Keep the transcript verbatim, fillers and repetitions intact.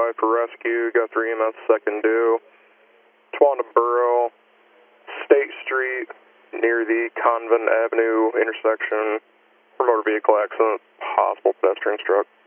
five for rescue, got three E M S second due. Tawanda Borough, State Street, near the Convent Avenue intersection, for motor vehicle accident, possible pedestrian struck.